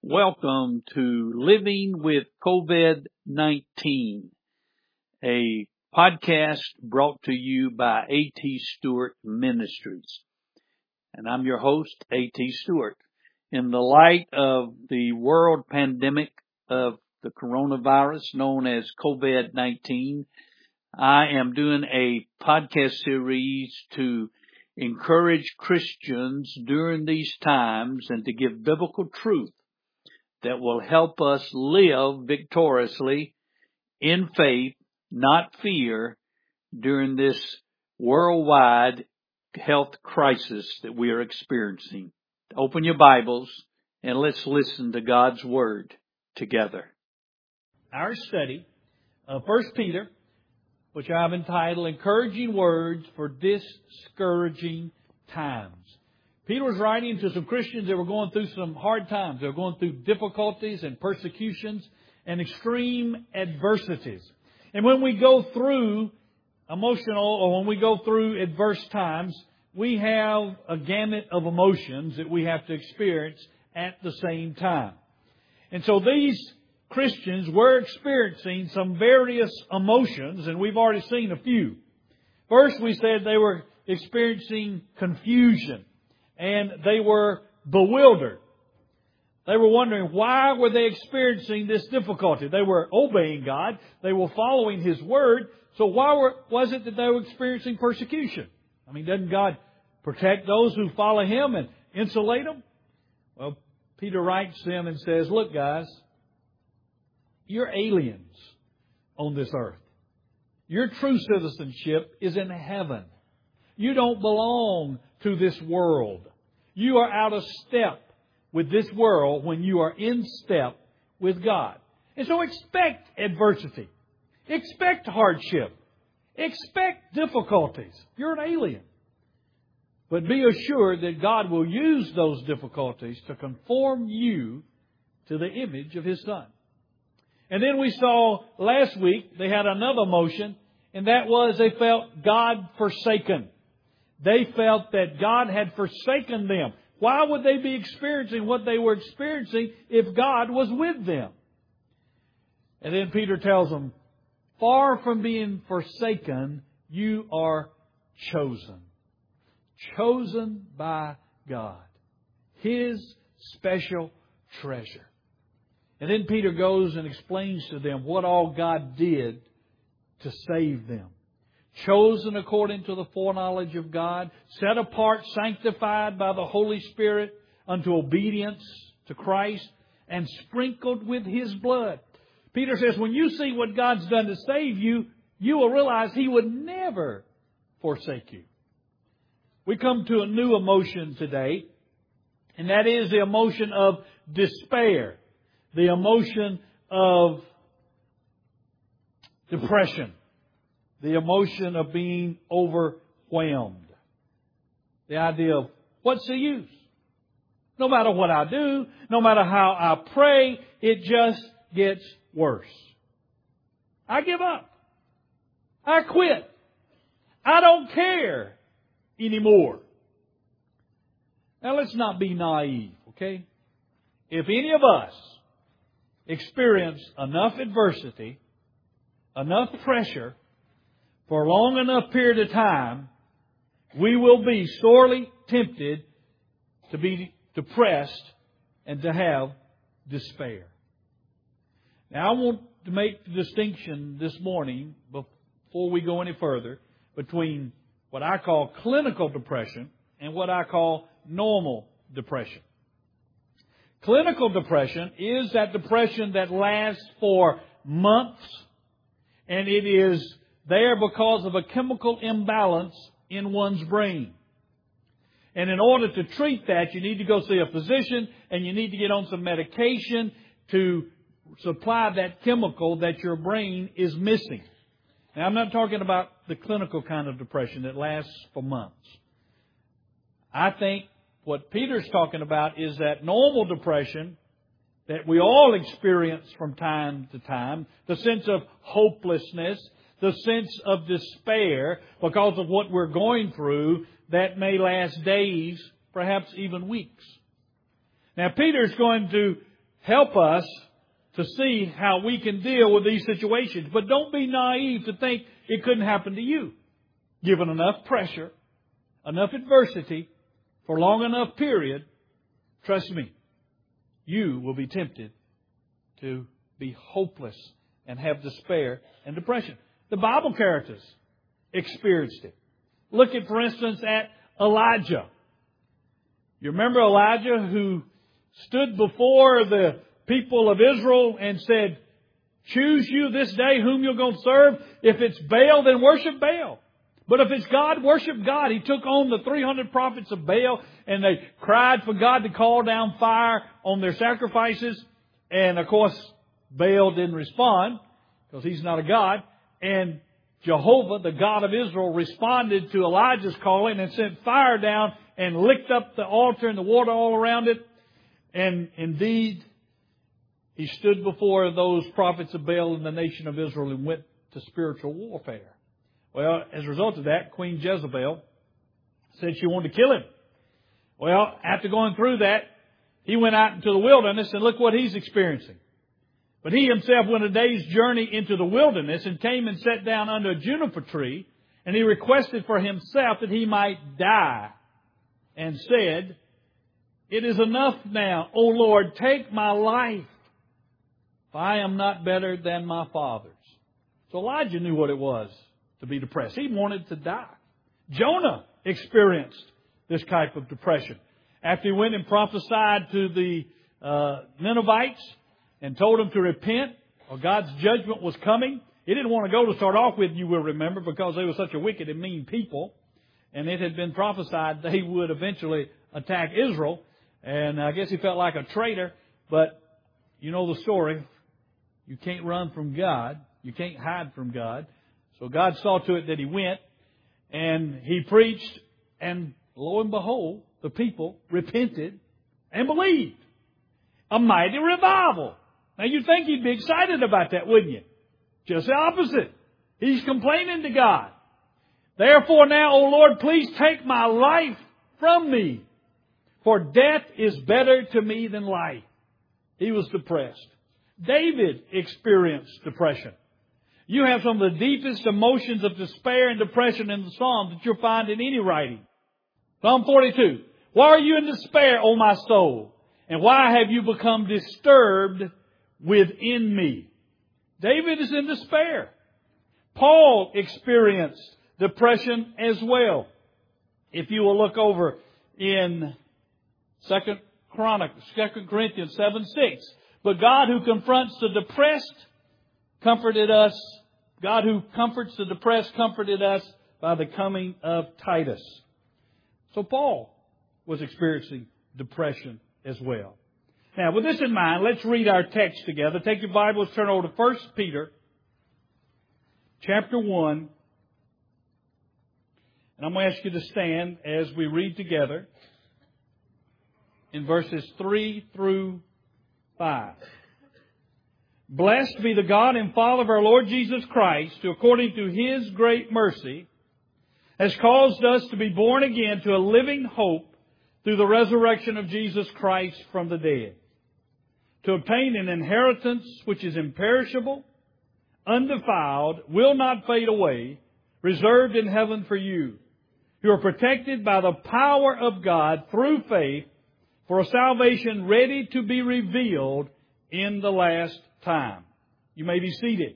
Welcome to Living with COVID-19, a podcast brought to you by A.T. Stewart Ministries. And I'm your host, A.T. Stewart. In the light of the world pandemic of the coronavirus known as COVID-19, I am doing a podcast series to encourage Christians during these times and to give biblical truth that will help us live victoriously in faith, not fear, during this worldwide health crisis that we are experiencing. Open your Bibles and let's listen to God's Word together. Our study of 1 Peter, which I've entitled Encouraging Words for Discouraging Times. Peter was writing to some Christians that were going through some hard times. They were going through difficulties and persecutions and extreme adversities. And when we go through when we go through adverse times, we have a gamut of emotions that we have to experience at the same time. And so these Christians were experiencing some various emotions, and we've already seen a few. First, we said they were experiencing confusion, and they were bewildered. They were wondering, why were they experiencing this difficulty? They were obeying God. They were following His Word. So why was it that they were experiencing persecution? I mean, doesn't God protect those who follow Him and insulate them? Well, Peter writes to them and says, look, guys, you're aliens on this earth. Your true citizenship is in heaven. You don't belong to this world. You are out of step with this world when you are in step with God. And so expect adversity. Expect hardship. Expect difficulties. You're an alien. But be assured that God will use those difficulties to conform you to the image of His Son. And then we saw last week they had another emotion, and that was they felt God forsaken. They felt that God had forsaken them. Why would they be experiencing what they were experiencing if God was with them? And then Peter tells them, far from being forsaken, you are chosen. Chosen by God. His special treasure. And then Peter goes and explains to them what all God did to save them. Chosen according to the foreknowledge of God, set apart, sanctified by the Holy Spirit unto obedience to Christ, and sprinkled with His blood. Peter says, when you see what God's done to save you, you will realize He would never forsake you. We come to a new emotion today, and that is the emotion of despair, the emotion of depression. The emotion of being overwhelmed. The idea of, what's the use? No matter what I do, no matter how I pray, it just gets worse. I give up. I quit. I don't care anymore. Now let's not be naive, okay? If any of us experience enough adversity, enough pressure, for a long enough period of time, we will be sorely tempted to be depressed and to have despair. Now, I want to make the distinction this morning, before we go any further, between what I call clinical depression and what I call normal depression. Clinical depression is that depression that lasts for months, and it is there because of a chemical imbalance in one's brain. And in order to treat that, you need to go see a physician and you need to get on some medication to supply that chemical that your brain is missing. Now, I'm not talking about the clinical kind of depression that lasts for months. I think what Peter's talking about is that normal depression that we all experience from time to time, the sense of hopelessness, the sense of despair because of what we're going through that may last days, perhaps even weeks. Now, Peter's going to help us to see how we can deal with these situations. But don't be naive to think it couldn't happen to you. Given enough pressure, enough adversity, for a long enough period, trust me, you will be tempted to be hopeless and have despair and depression. The Bible characters experienced it. Look at, for instance, at Elijah. You remember Elijah who stood before the people of Israel and said, choose you this day whom you're going to serve. If it's Baal, then worship Baal. But if it's God, worship God. He took on the 300 prophets of Baal and they cried for God to call down fire on their sacrifices. And of course, Baal didn't respond because he's not a God. And Jehovah, the God of Israel, responded to Elijah's calling and sent fire down and licked up the altar and the water all around it. And indeed, he stood before those prophets of Baal and the nation of Israel and went to spiritual warfare. Well, as a result of that, Queen Jezebel said she wanted to kill him. Well, after going through that, he went out into the wilderness and look what he's experiencing. But he himself went a day's journey into the wilderness and came and sat down under a juniper tree, and he requested for himself that he might die, and said, it is enough now, O Lord, take my life, for I am not better than my fathers. So Elijah knew what it was to be depressed. He wanted to die. Jonah experienced this type of depression. After he went and prophesied to the Ninevites and told them to repent, or God's judgment was coming, he didn't want to go to start off with, you will remember, because they were such a wicked and mean people. And it had been prophesied they would eventually attack Israel. And I guess he felt like a traitor. But you know the story. You can't run from God. You can't hide from God. So God saw to it that he went and he preached, and lo and behold, the people repented and believed. A mighty revival. Now you'd think he'd be excited about that, wouldn't you? Just the opposite. He's complaining to God. Therefore now, O Lord, please take my life from me, for death is better to me than life. He was depressed. David experienced depression. You have some of the deepest emotions of despair and depression in the Psalms that you'll find in any writing. Psalm 42. Why are you in despair, O my soul? And why have you become disturbed within me? David is in despair. Paul experienced depression as well. If you will look over in 2 Corinthians 7:6. But God who confronts the depressed comforted us. God who comforts the depressed comforted us by the coming of Titus. So Paul was experiencing depression as well. Now, with this in mind, let's read our text together. Take your Bibles, turn over to 1 Peter chapter 1. And I'm going to ask you to stand as we read together in verses 3 through 5. Blessed be the God and Father of our Lord Jesus Christ, who according to His great mercy has caused us to be born again to a living hope through the resurrection of Jesus Christ from the dead, to obtain an inheritance which is imperishable, undefiled, will not fade away, reserved in heaven for you, who are protected by the power of God through faith for a salvation ready to be revealed in the last time. You may be seated.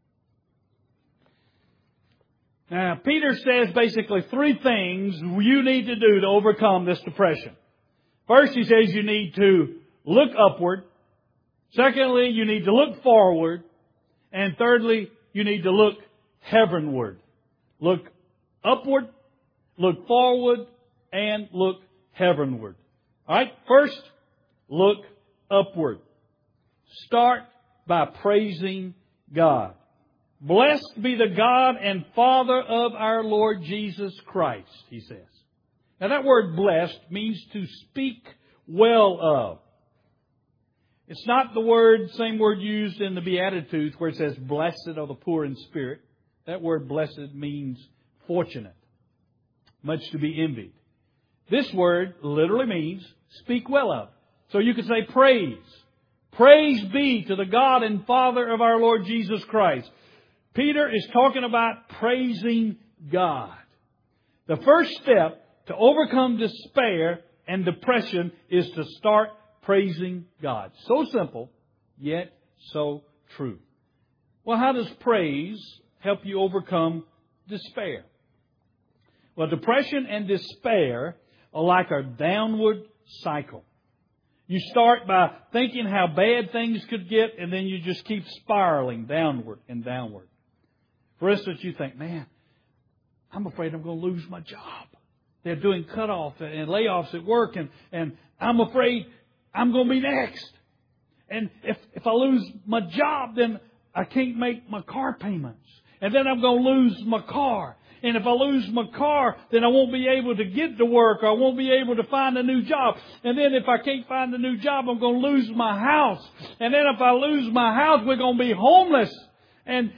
Now, Peter says basically three things you need to do to overcome this depression. First, he says you need to look upward. Secondly, you need to look forward. And thirdly, you need to look heavenward. Look upward, look forward, and look heavenward. All right, first, look upward. Start by praising God. Blessed be the God and Father of our Lord Jesus Christ, he says. Now that word blessed means to speak well of. It's not the same word used in the Beatitudes where it says blessed are the poor in spirit. That word blessed means fortunate, much to be envied. This word literally means speak well of. So you could say praise, Praise be to the God and Father of our Lord Jesus Christ. Peter is talking about praising God. The first step to overcome despair and depression is to start praising God. So simple, yet so true. Well, how does praise help you overcome despair? Well, depression and despair are like a downward cycle. You start by thinking how bad things could get, and then you just keep spiraling downward and downward. For instance, you think, man, I'm afraid I'm going to lose my job. They're doing cutoff and layoffs at work, and I'm afraid I'm going to be next. And if I lose my job, then I can't make my car payments. And then I'm going to lose my car. And if I lose my car, then I won't be able to get to work, or I won't be able to find a new job. And then if I can't find a new job, I'm going to lose my house. And then if I lose my house, we're going to be homeless. And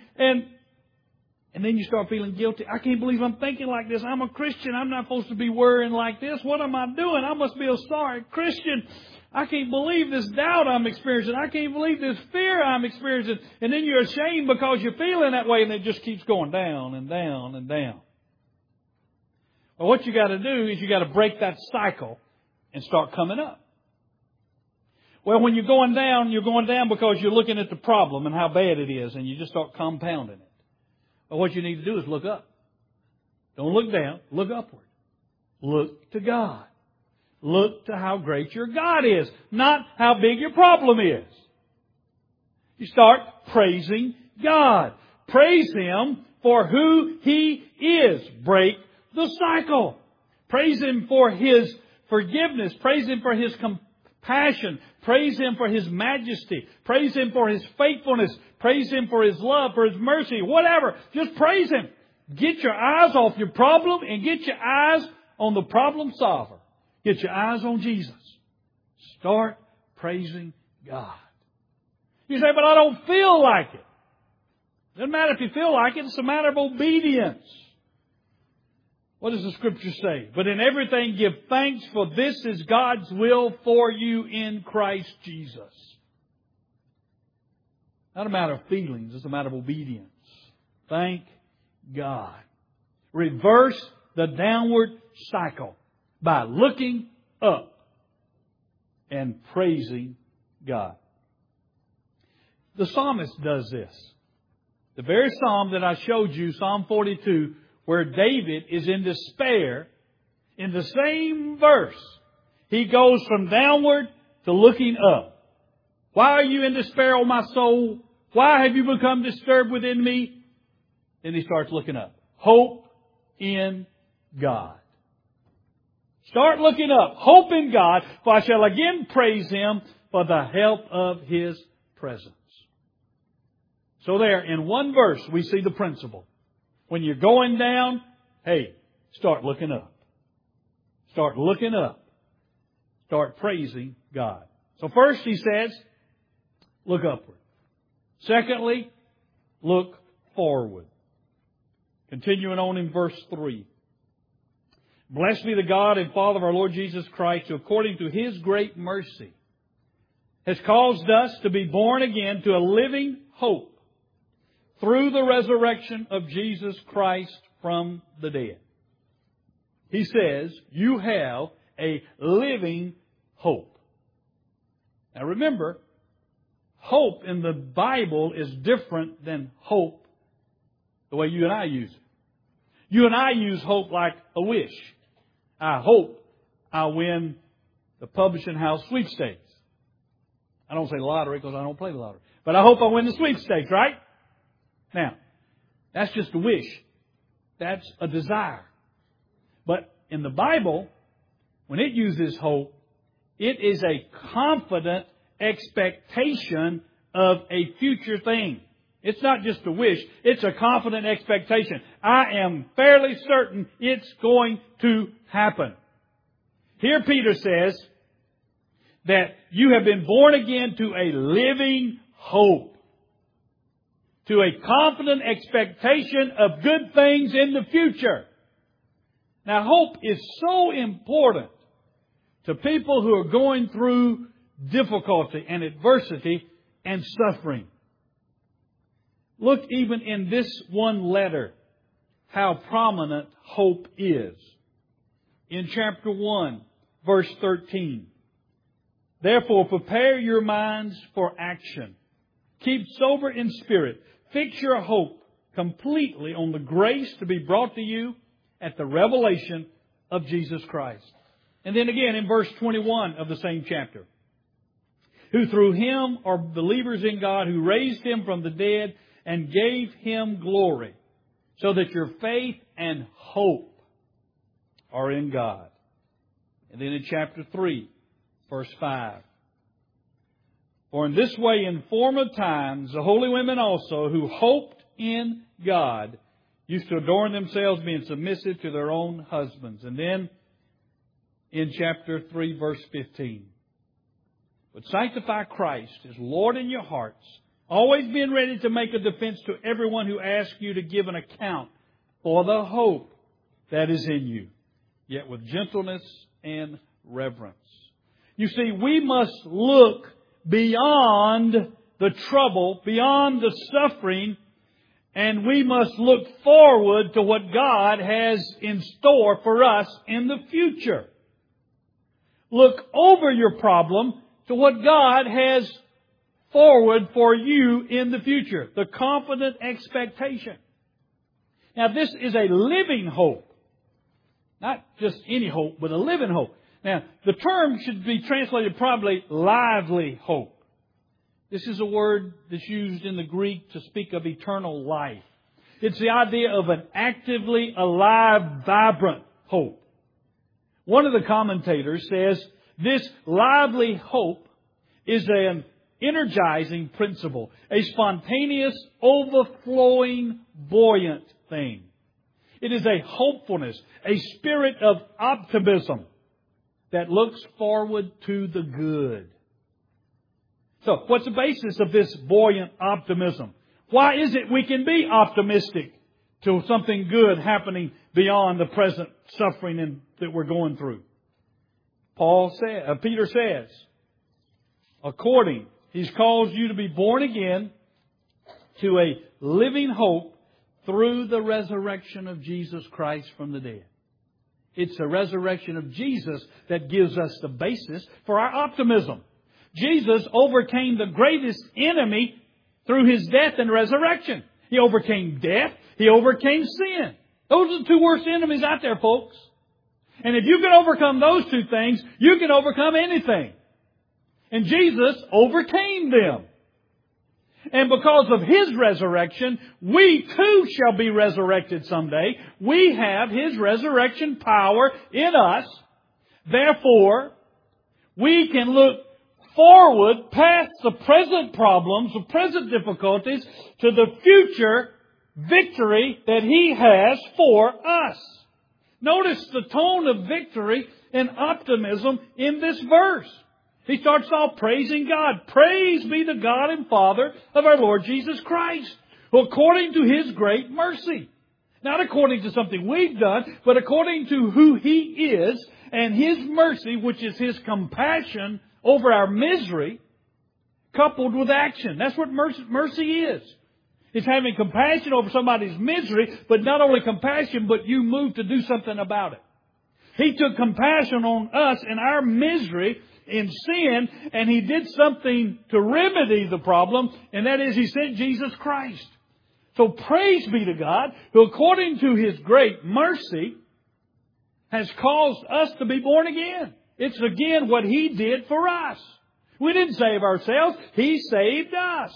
then you start feeling guilty. I can't believe I'm thinking like this. I'm a Christian. I'm not supposed to be worrying like this. What am I doing? I must be a sorry Christian. I can't believe this doubt I'm experiencing. I can't believe this fear I'm experiencing. And then you're ashamed because you're feeling that way, and it just keeps going down and down and down. Well, what you got to do is you got to break that cycle and start coming up. Well, when you're going down because you're looking at the problem and how bad it is, and you just start compounding it. Well, what you need to do is look up. Don't look down. Look upward. Look to God. Look to how great your God is, not how big your problem is. You start praising God. Praise Him for who He is. Break the cycle. Praise Him for His forgiveness. Praise Him for His compassion. Praise Him for His majesty. Praise Him for His faithfulness. Praise Him for His love, for His mercy. Whatever. Just praise Him. Get your eyes off your problem and get your eyes on the problem solver. Get your eyes on Jesus. Start praising God. You say, but I don't feel like it. Doesn't matter if you feel like it. It's a matter of obedience. What does the Scripture say? But in everything give thanks, for this is God's will for you in Christ Jesus. Not a matter of feelings. It's a matter of obedience. Thank God. Reverse the downward cycle by looking up and praising God. The psalmist does this. The very psalm that I showed you, Psalm 42, where David is in despair, in the same verse, he goes from downward to looking up. Why are you in despair, O my soul? Why have you become disturbed within me? Then he starts looking up. Hope in God. Start looking up. Hope in God, for I shall again praise Him for the help of His presence. So there, in one verse, we see the principle. When you're going down, hey, start looking up. Start looking up. Start praising God. So first he says, look upward. Secondly, look forward. Continuing on in verse 3. Blessed be the God and Father of our Lord Jesus Christ, who according to His great mercy has caused us to be born again to a living hope through the resurrection of Jesus Christ from the dead. He says, you have a living hope. Now remember, hope in the Bible is different than hope the way you and I use it. You and I use hope like a wish. I hope I'll win the publishing house sweepstakes. I don't say lottery because I don't play the lottery. But I hope I win the sweepstakes, right? Now, that's just a wish. That's a desire. But in the Bible, when it uses hope, it is a confident expectation of a future thing. It's not just a wish. It's a confident expectation. I am fairly certain it's going to happen. Here Peter says that you have been born again to a living hope. To a confident expectation of good things in the future. Now, hope is so important to people who are going through difficulty and adversity and suffering. Look even in this one letter how prominent hope is. In chapter 1, verse 13. Therefore, prepare your minds for action. Keep sober in spirit. Fix your hope completely on the grace to be brought to you at the revelation of Jesus Christ. And then again in verse 21 of the same chapter. Who through Him are believers in God, who raised Him from the dead and gave Him glory, so that your faith and hope are in God. And then in chapter 3, verse 5. For in this way in former times the holy women also, who hoped in God, used to adorn themselves, being submissive to their own husbands. And then in chapter 3, verse 15. But sanctify Christ as Lord in your hearts, always being ready to make a defense to everyone who asks you to give an account for the hope that is in you, yet with gentleness and reverence. You see, we must look beyond the trouble, beyond the suffering, and we must look forward to what God has in store for us in the future. Look over your problem to what God has forward for you in the future. The confident expectation. Now this is a living hope. Not just any hope, but a living hope. Now, the term should be translated probably lively hope. This is a word that's used in the Greek to speak of eternal life. It's the idea of an actively alive, vibrant hope. One of the commentators says this lively hope is an energizing principle, a spontaneous, overflowing, buoyant thing. It is a hopefulness, a spirit of optimism that looks forward to the good. So, what's the basis of this buoyant optimism? Why is it we can be optimistic to something good happening beyond the present suffering that we're going through? Peter says, He's caused you to be born again to a living hope through the resurrection of Jesus Christ from the dead. It's the resurrection of Jesus that gives us the basis for our optimism. Jesus overcame the greatest enemy through His death and resurrection. He overcame death. He overcame sin. Those are the two worst enemies out there, folks. And if you can overcome those two things, you can overcome anything. And Jesus overcame them. And because of His resurrection, we too shall be resurrected someday. We have His resurrection power in us. Therefore, we can look forward past the present problems, the present difficulties, to the future victory that He has for us. Notice the tone of victory and optimism in this verse. He starts off praising God. Praise be the God and Father of our Lord Jesus Christ, who according to His great mercy, not according to something we've done, but according to who He is and His mercy, which is His compassion over our misery, coupled with action. That's what mercy is. It's having compassion over somebody's misery, but not only compassion, but you move to do something about it. He took compassion on us in our misery in sin, and He did something to remedy the problem, and that is He sent Jesus Christ. So praise be to God, who according to His great mercy has caused us to be born again. It's again what He did for us. We didn't save ourselves. He saved us.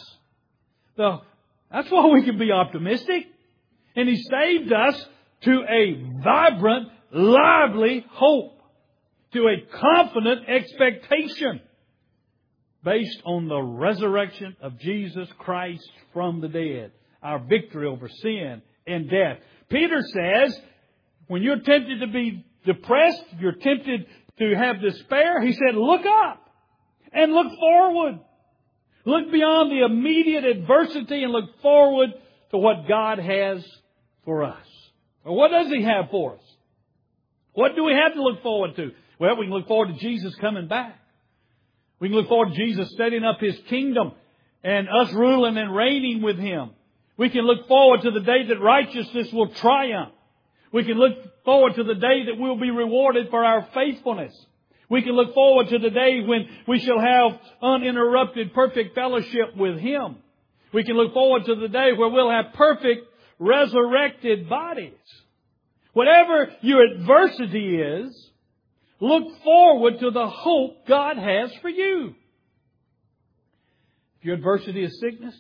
That's why we can be optimistic. And He saved us to a vibrant, lively hope. To a confident expectation based on the resurrection of Jesus Christ from the dead. Our victory over sin and death. Peter says, when you're tempted to be depressed, you're tempted to have despair, he said, look up and look forward. Look beyond the immediate adversity and look forward to what God has for us. Well, what does He have for us? What do we have to look forward to? Well, we can look forward to Jesus coming back. We can look forward to Jesus setting up His kingdom and us ruling and reigning with Him. We can look forward to the day that righteousness will triumph. We can look forward to the day that we'll be rewarded for our faithfulness. We can look forward to the day when we shall have uninterrupted, perfect fellowship with Him. We can look forward to the day where we'll have perfect, resurrected bodies. Whatever your adversity is, look forward to the hope God has for you. If your adversity is sickness,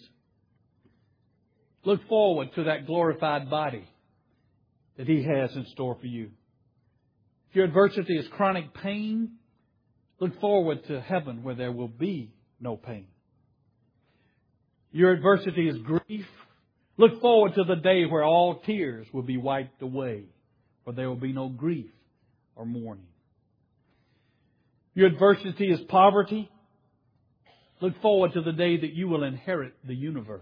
look forward to that glorified body that He has in store for you. If your adversity is chronic pain, look forward to heaven where there will be no pain. Your adversity is grief. Look forward to the day where all tears will be wiped away, for there will be no grief or mourning. Your adversity is poverty. Look forward to the day that you will inherit the universe.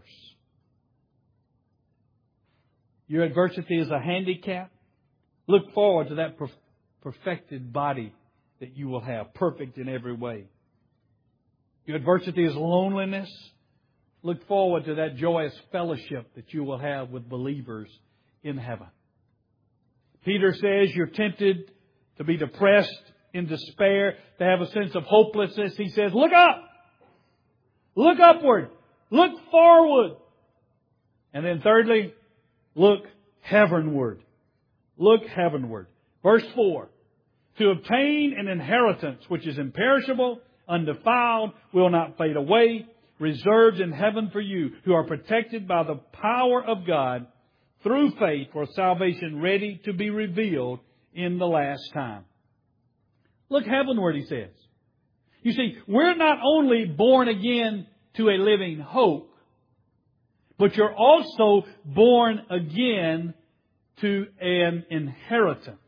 Your adversity is a handicap. Look forward to that perfected body that you will have, perfect in every way. Your adversity is loneliness. Look forward to that joyous fellowship that you will have with believers in heaven. Peter says you're tempted to be depressed, in despair, to have a sense of hopelessness. He says, look up! Look upward! Look forward! And then thirdly, look heavenward. Look heavenward. Verse 4. To obtain an inheritance which is imperishable, undefiled, will not fade away, reserved in heaven for you, who are protected by the power of God through faith for salvation ready to be revealed in the last time. Look heavenward, he says. You see, we're not only born again to a living hope, but you're also born again to an inheritance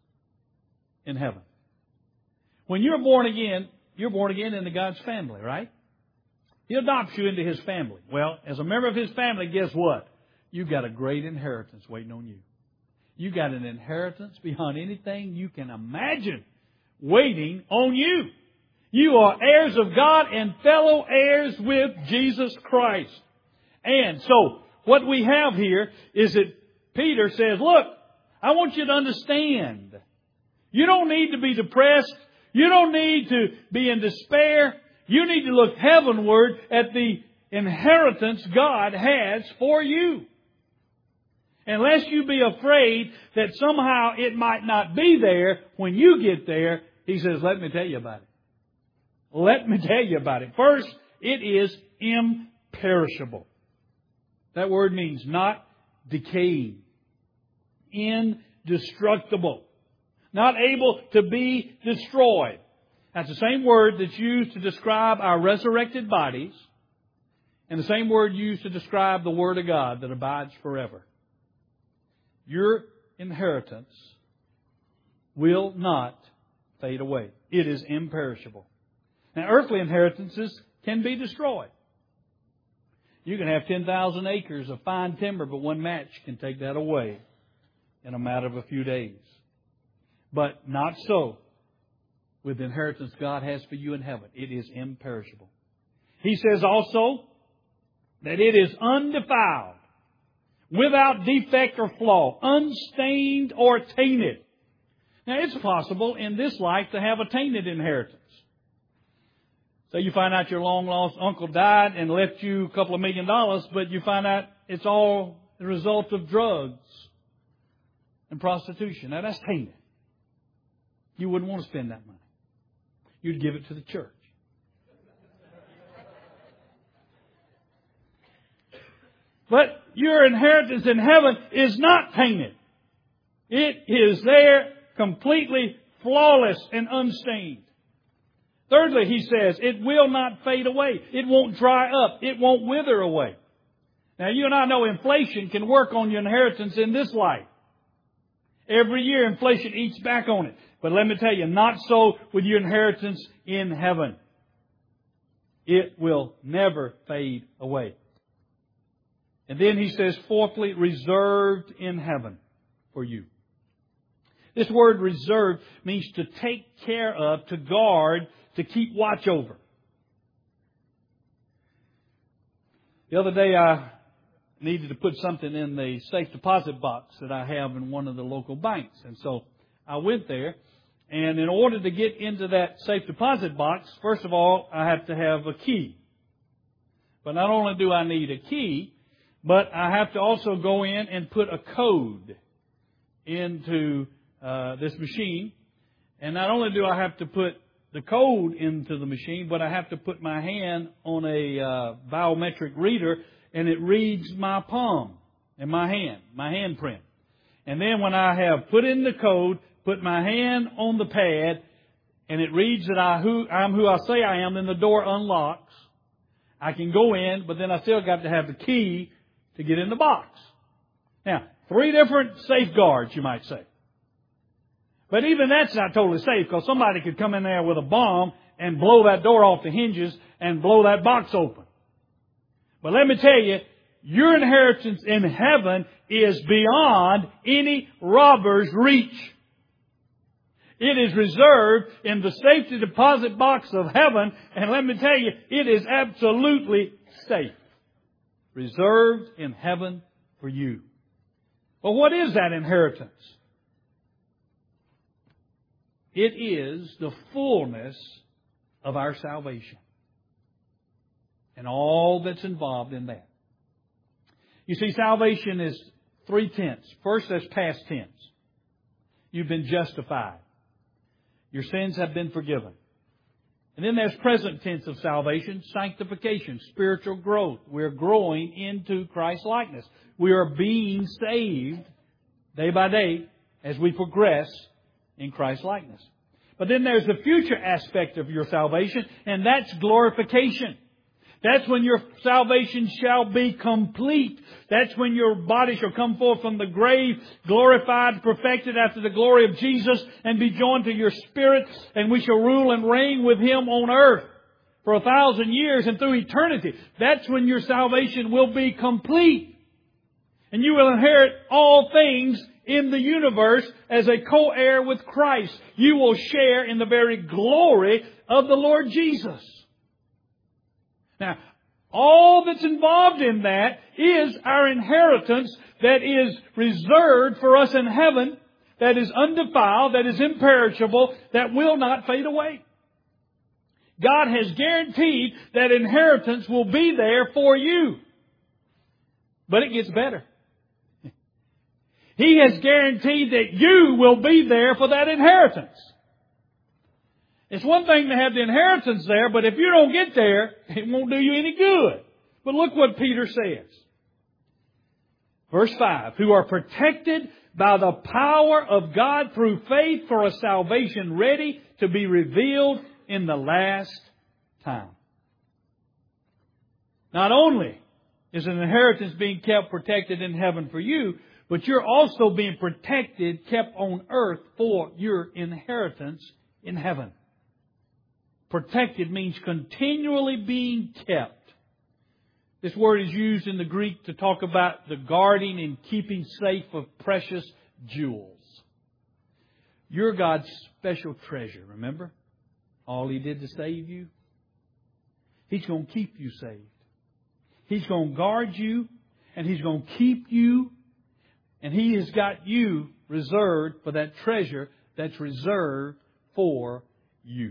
in heaven. When you're born again into God's family, right? He adopts you into His family. Well, as a member of His family, guess what? You've got a great inheritance waiting on you. You've got an inheritance beyond anything you can imagine waiting on you. You are heirs of God and fellow heirs with Jesus Christ. And so, what we have here is that Peter says, look, I want you to understand. You don't need to be depressed. You don't need to be in despair. You need to look heavenward at the inheritance God has for you. Unless you be afraid that somehow it might not be there when you get there, he says, let me tell you about it. Let me tell you about it. First, it is imperishable. That word means not decaying, indestructible, not able to be destroyed. That's the same word that's used to describe our resurrected bodies and the same word used to describe the Word of God that abides forever. Your inheritance will not fade away. It is imperishable. Now, earthly inheritances can be destroyed. You can have 10,000 acres of fine timber, but one match can take that away in a matter of a few days. But not so with the inheritance God has for you in heaven. It is imperishable. He says also that it is undefiled, without defect or flaw, unstained or tainted. Now, it's possible in this life to have a tainted inheritance. So you find out your long-lost uncle died and left you a couple of $1 million, but you find out it's all the result of drugs and prostitution. Now, that's tainted. You wouldn't want to spend that money. You'd give it to the church. But your inheritance in heaven is not tainted. It is there completely flawless and unstained. Thirdly, he says, it will not fade away. It won't dry up. It won't wither away. Now, you and I know inflation can work on your inheritance in this life. Every year, inflation eats back on it. But let me tell you, not so with your inheritance in heaven. It will never fade away. And then he says, fourthly, reserved in heaven for you. This word reserved means to take care of, to guard, to keep watch over. The other day I needed to put something in the safe deposit box that I have in one of the local banks. And so I went there. And in order to get into that safe deposit box, first of all, I have to have a key. But not only do I need a key, but I have to also go in and put a code into this machine. And not only do I have to put the code into the machine, but I have to put my hand on a biometric reader, and it reads my palm and my handprint. And then when I have put in the code, put my hand on the pad, and it reads that I'm who I say I am, then the door unlocks. I can go in, but then I still got to have the key to get in the box. Now, 3 different safeguards, you might say. But even that's not totally safe, because somebody could come in there with a bomb and blow that door off the hinges and blow that box open. But let me tell you, your inheritance in heaven is beyond any robber's reach. It is reserved in the safety deposit box of heaven, and let me tell you, it is absolutely safe. Reserved in heaven for you. Well, what is that inheritance? It is the fullness of our salvation and all that's involved in that. You see, salvation is 3 tense. First, there's past tense. You've been justified. Your sins have been forgiven. And then there's present tense of salvation, sanctification, spiritual growth. We're growing into Christ's likeness. We are being saved day by day as we progress in Christ's likeness. But then there's the future aspect of your salvation, and that's glorification. That's when your salvation shall be complete. That's when your body shall come forth from the grave, glorified, perfected after the glory of Jesus, and be joined to your spirit, and we shall rule and reign with Him on earth for 1,000 years and through eternity. That's when your salvation will be complete. And you will inherit all things in the universe as a co-heir with Christ. You will share in the very glory of the Lord Jesus. Now, all that's involved in that is our inheritance that is reserved for us in heaven, that is undefiled, that is imperishable, that will not fade away. God has guaranteed that inheritance will be there for you. But it gets better. He has guaranteed that you will be there for that inheritance. It's one thing to have the inheritance there, but if you don't get there, it won't do you any good. But look what Peter says. Verse 5, who are protected by the power of God through faith for a salvation ready to be revealed in the last time. Not only is an inheritance being kept protected in heaven for you, but you're also being protected, kept on earth for your inheritance in heaven. Protected means continually being kept. This word is used in the Greek to talk about the guarding and keeping safe of precious jewels. You're God's special treasure, remember? All He did to save you. He's going to keep you saved. He's going to guard you, and He's going to keep you, and He has got you reserved for that treasure that's reserved for you.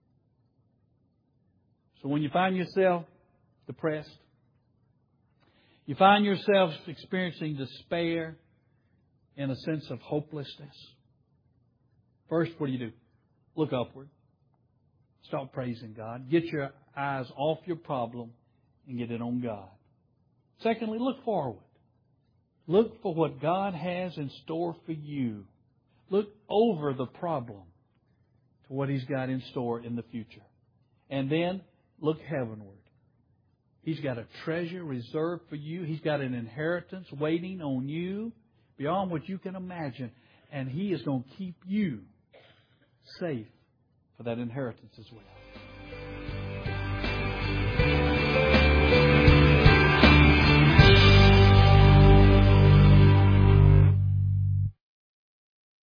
So when you find yourself depressed, you find yourself experiencing despair and a sense of hopelessness, first, what do? Look upward. Start praising God. Get your eyes off your problem and get it on God. Secondly, look forward. Look for what God has in store for you. Look over the problem to what He's got in store in the future. And then look heavenward. He's got a treasure reserved for you. He's got an inheritance waiting on you beyond what you can imagine. And He is going to keep you safe for that inheritance as well.